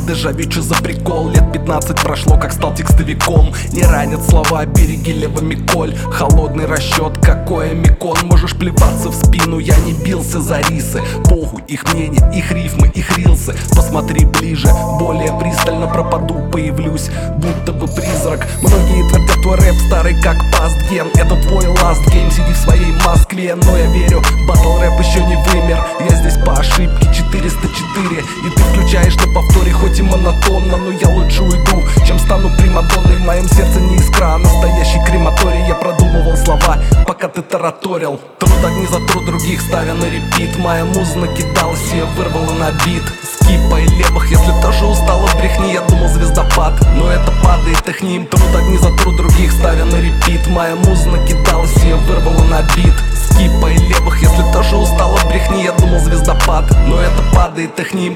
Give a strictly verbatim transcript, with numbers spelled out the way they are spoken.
дежавю, чё за прикол? Лет пятнадцать прошло, как стал текстовиком. Не ранят слова, береги левыми коль. Холодный расчет, какой микон. Можешь плеваться в спину, я не бился за рисы. Похуй, их мнение, их рифмы, их рилсы. Посмотри ближе, более пристально пропаду, появлюсь, будто бы призрак. Многие твердят, твой рэп старый как пастген. Это твой last game, сиди в своей Москве. Но я верю, батл рэп еще не вымер. Я здесь по ошибке четыреста четыре. И ты включаешь на повторе, хоть и монотонно. Но я лучше уйду, чем стану примадонной. В моем сердце не искра, а настоящий крематорий. Я продумывал слова, пока ты тараторил. Труд одни за труд других ставя на репит. Моя муза накидалась, я вырвала на бит. Скипай левых, если тоже устала, брехни. Я думал звездопад, но это падает их ним. Труд одни за труд других ставя на репит. Моя муза накидалась, я вырвала на бит. Скипай левых, если тоже устала, брехни. Я думал звездопад, но это падает их ним.